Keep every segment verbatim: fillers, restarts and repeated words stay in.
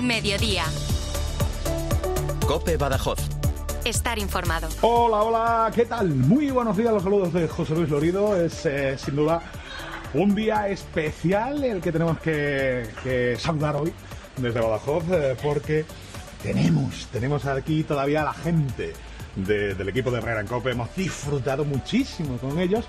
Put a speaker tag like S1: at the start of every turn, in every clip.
S1: Mediodía.
S2: COPE Badajoz.
S1: Estar informado.
S3: Hola, hola, ¿qué tal? Muy buenos días, los saludos de José Luis Lorido. Es eh, sin duda un día especial el que tenemos que, que saludar hoy desde Badajoz, eh, porque tenemos, tenemos aquí todavía a la gente de, del equipo de Herrera en COPE. Hemos disfrutado muchísimo con ellos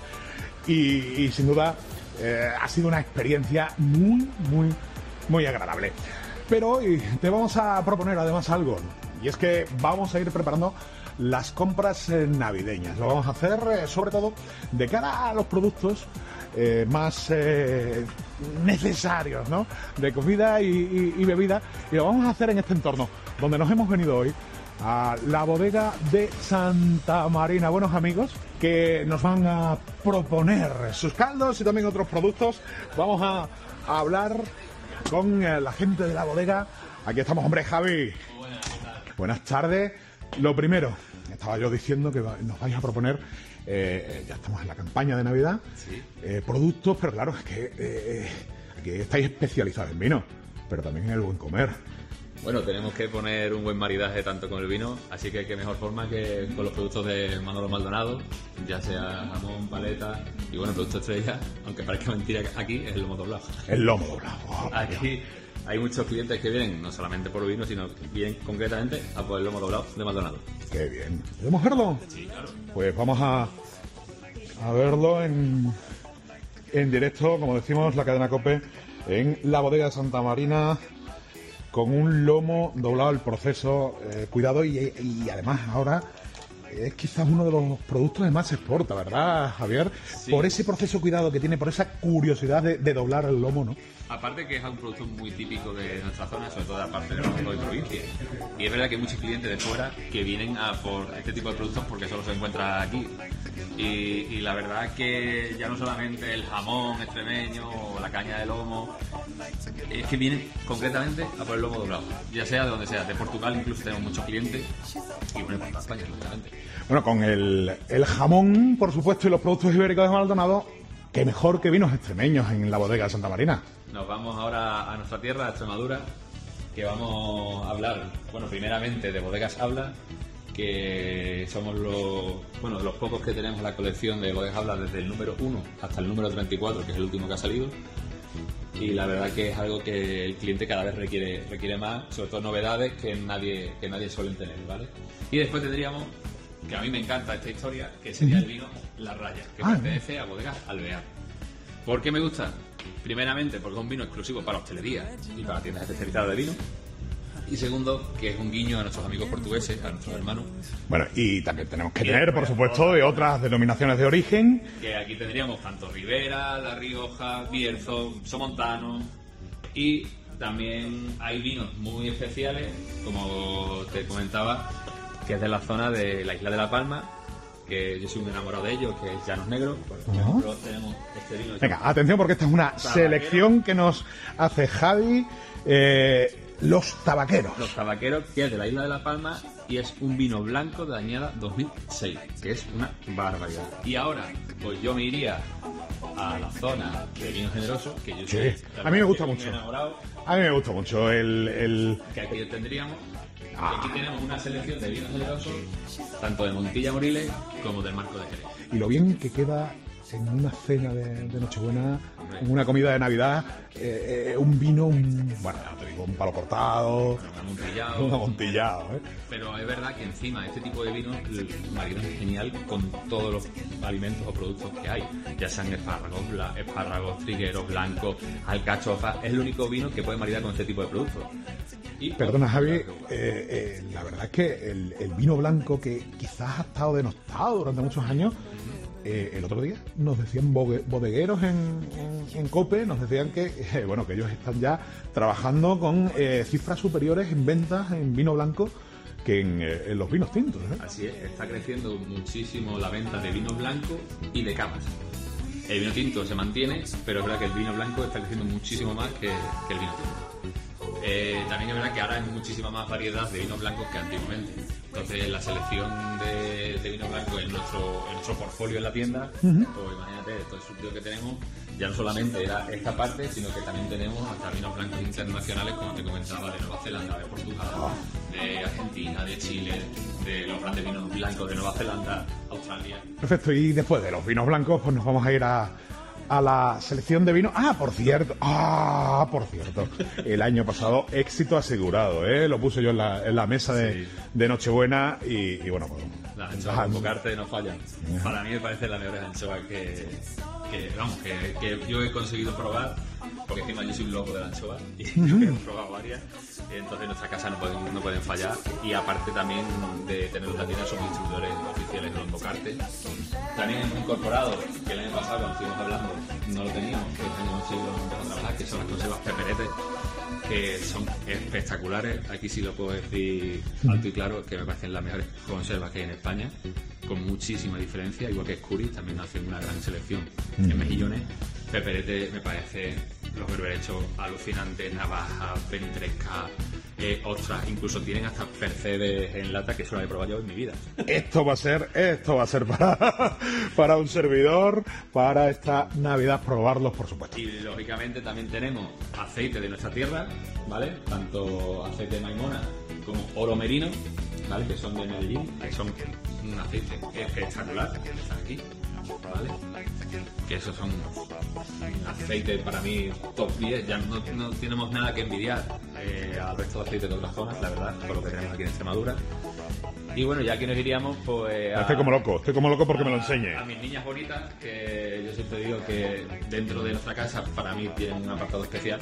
S3: y, y sin duda eh, ha sido una experiencia muy, muy, muy agradable. Pero hoy te vamos a proponer además algo. Y es que vamos a ir preparando las compras eh, navideñas. Lo vamos a hacer eh, sobre todo de cara a los productos eh, más eh, necesarios, ¿no? De comida y, y, y bebida. Y lo vamos a hacer en este entorno, donde nos hemos venido hoy a la bodega de Santa Marina. Buenos amigos que nos van a proponer sus caldos y también otros productos. Vamos a, a hablar con eh, la gente de la bodega. Aquí estamos, hombre, Javi. Buenas tardes. Lo primero, estaba yo diciendo que nos vais a proponer, eh, ya estamos en la campaña de Navidad,
S4: sí.
S3: eh, productos, pero claro, es que eh, aquí estáis especializados en vino, pero también en el buen comer.
S4: Bueno, tenemos que poner un buen maridaje tanto con el vino, así que qué mejor forma que con los productos de Manolo Maldonado, ya sea jamón, paleta y bueno, producto estrella, aunque parezca mentira, aquí es el lomo doblado.
S3: El lomo doblado. Oh,
S4: aquí hay muchos clientes que vienen no solamente por vino, sino vienen concretamente a por el lomo doblado de Maldonado.
S3: Qué bien. ¿Podemos verlo?
S4: Sí, claro.
S3: Pues vamos a, a verlo en, en directo, como decimos, la cadena COPE, en la bodega de Santa Marina, con un lomo doblado al proceso, eh, cuidado, y, y además ahora es quizás uno de los productos que más se exporta, ¿verdad, Javier?
S4: Sí.
S3: Por ese proceso cuidado que tiene, por esa curiosidad de, de doblar el lomo, ¿no?
S4: Aparte que es un producto muy típico de nuestra zona, sobre todo de la parte de Badajoz y provincia. Y es verdad que hay muchos clientes de fuera que vienen a por este tipo de productos porque solo se encuentra aquí. Y, y la verdad que ya no solamente el jamón extremeño o la caña de lomo, es que vienen concretamente a por el lomo doblado, ya sea de donde sea. De Portugal incluso tenemos muchos clientes y bueno, por toda España, lógicamente.
S3: Bueno, con el, el jamón, por supuesto, y los productos ibéricos de Maldonado, qué mejor que vinos extremeños en la bodega de Santa Marina.
S4: Nos vamos ahora a nuestra tierra, a Extremadura, que vamos a hablar, bueno, primeramente de Bodegas Habla, que somos los, bueno, los pocos que tenemos la colección de Bodegas Habla desde el número uno hasta el número treinta y cuatro, que es el último que ha salido. Y la verdad que es algo que el cliente cada vez requiere, requiere más, sobre todo novedades que nadie, que nadie suele tener, ¿vale? Y después tendríamos, que a mí me encanta esta historia, que sería el vino La Raya, que
S3: ah,
S4: pertenece a Bodegas Alvear. ¿Por qué me gusta? Primeramente, porque es un vino exclusivo para hostelería y para tiendas especializadas de vino. Y segundo, que es un guiño a nuestros amigos portugueses, a nuestros hermanos.
S3: Bueno, y también tenemos que
S4: Y
S3: tener, por supuesto, de otras denominaciones de origen.
S4: Que aquí tendríamos tanto Ribera, La Rioja, Bierzo, Somontano. Y también hay vinos muy especiales, como te comentaba, que es de la zona de la isla de La Palma, que yo soy un enamorado de ellos, que es Llanos Negros. Por ejemplo, uh-huh. tenemos este vino.
S3: Venga, atención, porque esta es una tabaquero. Selección que nos hace Javi. Eh, los tabaqueros.
S4: Los tabaqueros, que es de la isla de La Palma y es un vino blanco de añada dos mil seis, que es una barbaridad. Y ahora, pues yo me iría a la zona de vino generoso, que yo soy.
S3: Sí. A mí me gusta mucho.
S4: Enamorado,
S3: a mí me gusta mucho el. el...
S4: Que aquí tendríamos. Ah. Aquí tenemos una selección de vinos generosos, tanto de Montilla Moriles como del Marco de Jerez.
S3: Y lo bien que queda en una cena de, de Nochebuena, en una comida de Navidad, eh, eh, un vino, un, bueno, te digo, un palo cortado,
S4: un amontillado.
S3: Un amontillado, ¿eh?
S4: Pero es verdad que encima este tipo de vino maridan genial con todos los alimentos o productos que hay, ya sean espárragos, espárragos, trigueros, blancos, alcachofas. Es el único vino que puede maridar con este tipo de productos. Y,
S3: Perdona, Javi, eh, eh, la verdad es que el, el vino blanco, que quizás ha estado denostado durante muchos años, eh, el otro día nos decían bodegueros en, en, en COPE, nos decían que eh, bueno, que ellos están ya trabajando con eh, cifras superiores en ventas en vino blanco que en, eh, en los vinos tintos, ¿eh?
S4: Así es, está creciendo muchísimo la venta de vino blanco y de cavas. El vino tinto se mantiene, pero es verdad que el vino blanco está creciendo muchísimo más que, que el vino tinto. Eh, también es verdad que ahora hay muchísima más variedad de vinos blancos que antiguamente. Entonces la selección de, de vino blanco en nuestro, en nuestro portfolio en la tienda,
S3: Uh-huh.
S4: pues imagínate, todo el surtido que tenemos, ya no solamente era esta parte, sino que también tenemos hasta vinos blancos internacionales, como te comentaba, de Nueva Zelanda, de Portugal, de Argentina, de Chile, de los grandes vinos blancos de Nueva Zelanda, Australia.
S3: Perfecto, y después de los vinos blancos, pues nos vamos a ir a, a la selección de vinos. Ah, por cierto, ah, por cierto, el año pasado éxito asegurado, ¿eh? Lo puse yo en la, en la mesa de,
S4: Sí.
S3: de Nochebuena y, y bueno, pues...
S4: Las anchoas con bocarte no fallan. Para mí me parecen las mejores anchoas que, que vamos, que, que yo he conseguido probar, porque encima yo soy un loco de la anchoa y yo he probado varias, entonces en nuestra casa no pueden, no pueden fallar, y aparte también de tener una tienda, somos distribuidores oficiales de los bocartes. También hemos incorporado, que el año pasado cuando estuvimos hablando no lo teníamos, que este año hemos ido a trabajar, que son las conservas peperete, que son espectaculares. Aquí sí lo puedo decir alto y claro, que me parecen las mejores conservas que hay en España, con muchísima diferencia, igual que Escuris, también hacen una gran selección mm. en mejillones. Peperete me parece los berberechos alucinantes, navajas, ventresca, eh, ostras, incluso tienen hasta percebes en lata, que eso lo he probado yo en mi vida.
S3: Esto va a ser, esto va a ser para, para un servidor, para esta Navidad, probarlos, por supuesto.
S4: Y lógicamente también tenemos aceite de nuestra tierra, ¿vale? Tanto aceite de maimona como oro merino, ¿vale? Que son de Medellín, que son un aceite espectacular, que están aquí, ¿vale? Que esos son aceites para mí top diez, ya no, no tenemos nada que envidiar eh, al resto de aceites de otras zonas, la verdad, por lo que tenemos aquí en Extremadura. Y bueno, ya aquí nos iríamos, pues... A,
S3: estoy como loco, estoy como loco porque
S4: a,
S3: me lo enseñe.
S4: A mis niñas bonitas, que yo siempre digo que dentro de nuestra casa, para mí, tienen un apartado especial,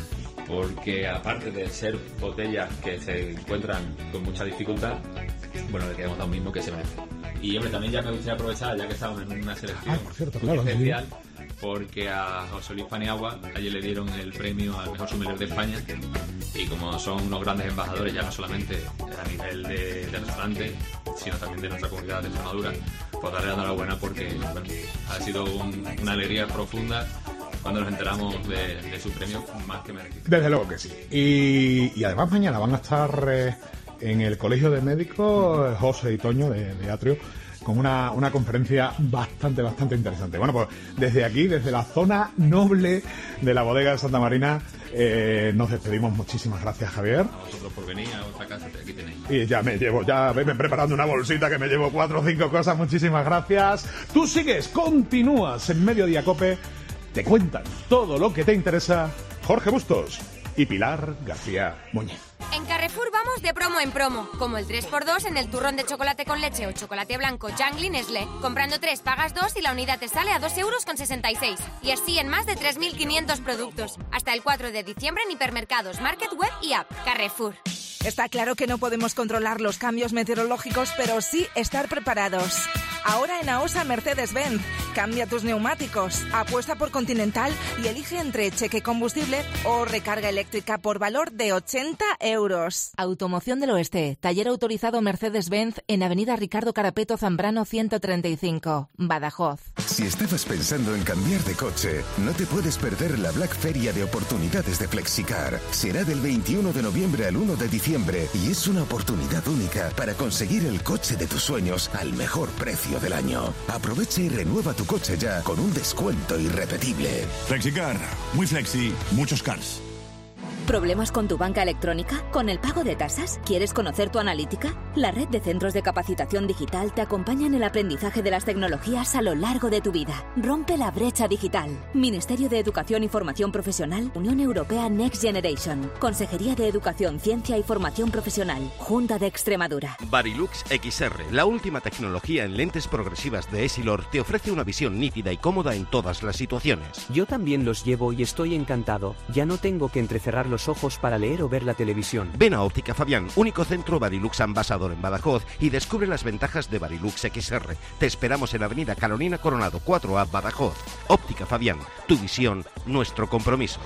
S4: porque aparte de ser botellas que se encuentran con mucha dificultad, bueno, le queremos dar un mismo que se merece. Y hombre, también ya me gustaría aprovechar, ya que estamos en una selección
S3: ah, por cierto, claro,
S4: especial, sí. Porque a José Luis Paniagua ayer le dieron el premio al mejor sommelier de España, y como son unos grandes embajadores ya no solamente a nivel de, de restaurante, sino también de nuestra comunidad de Extremadura, pues darle la enhorabuena porque bueno, ha sido un, una alegría profunda cuando nos enteramos de, de su premio, más que merecido.
S3: Desde luego que sí. Y, y además mañana van a estar eh, en el Colegio de Médicos, eh, José y Toño de, de Atrio, con una, una conferencia bastante, bastante interesante. Bueno, pues desde aquí, desde la zona noble de la bodega de Santa Marina, eh, nos despedimos. Muchísimas gracias, Javier.
S4: A vosotros por venir a vuestra casa, aquí tenéis.
S3: Y ya me llevo, ya venme preparando una bolsita que me llevo cuatro o cinco cosas. Muchísimas gracias. Tú sigues, continúas en Mediodía Cope. Te cuentan todo lo que te interesa Jorge Bustos y Pilar García Muñiz.
S1: En Carrefour vamos de promo en promo, como el tres por dos en el turrón de chocolate con leche o chocolate blanco Jangli Nestlé. Comprando tres pagas dos y la unidad te sale a dos euros con sesenta y seis. Y así en más de tres mil quinientos productos. Hasta el cuatro de diciembre en hipermercados, market, web y app. Carrefour.
S2: Está claro que no podemos controlar los cambios meteorológicos, pero sí estar preparados. Ahora en AOSA Mercedes-Benz. Cambia tus neumáticos, apuesta por Continental y elige entre cheque combustible o recarga eléctrica por valor de ochenta euros. Automoción del Oeste. Taller autorizado Mercedes-Benz en Avenida Ricardo Carapeto Zambrano ciento treinta y cinco, Badajoz.
S5: Si estabas pensando en cambiar de coche, no te puedes perder la Black Feria de oportunidades de Flexicar. Será del veintiuno de noviembre al uno de diciembre y es una oportunidad única para conseguir el coche de tus sueños al mejor precio del año. Aprovecha y renueva tu coche ya con un descuento irrepetible.
S6: Flexicar, muy flexi, muchos cars.
S7: ¿Problemas con tu banca electrónica? ¿Con el pago de tasas? ¿Quieres conocer tu analítica? La red de centros de capacitación digital te acompaña en el aprendizaje de las tecnologías a lo largo de tu vida. Rompe la brecha digital. Ministerio de Educación y Formación Profesional, Unión Europea Next Generation. Consejería de Educación, Ciencia y Formación Profesional, Junta de Extremadura.
S8: Varilux X R, la última tecnología en lentes progresivas de Essilor, te ofrece una visión nítida y cómoda en todas las situaciones.
S9: Yo también los llevo y estoy encantado. Ya no tengo que entrecerrar los ojos para leer o ver la televisión.
S8: Ven a Óptica Fabián, único centro Varilux ambasador en Badajoz, y descubre las ventajas de Varilux X R. Te esperamos en Avenida Carolina Coronado cuatro A, Badajoz. Óptica Fabián, tu visión, nuestro compromiso.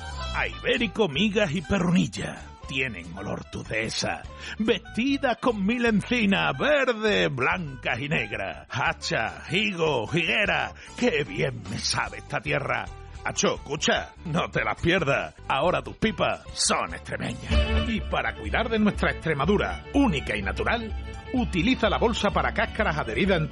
S10: A Ibérico, migas y perrunilla. Tienen olor tudesa, vestida con mil encinas, verde, blancas y negras. Hacha, higo, higuera, qué bien me sabe esta tierra. Acho, escucha, no te las pierdas. Ahora tus pipas son extremeñas. Y para cuidar de nuestra Extremadura única y natural, utiliza la bolsa para cáscaras adherida en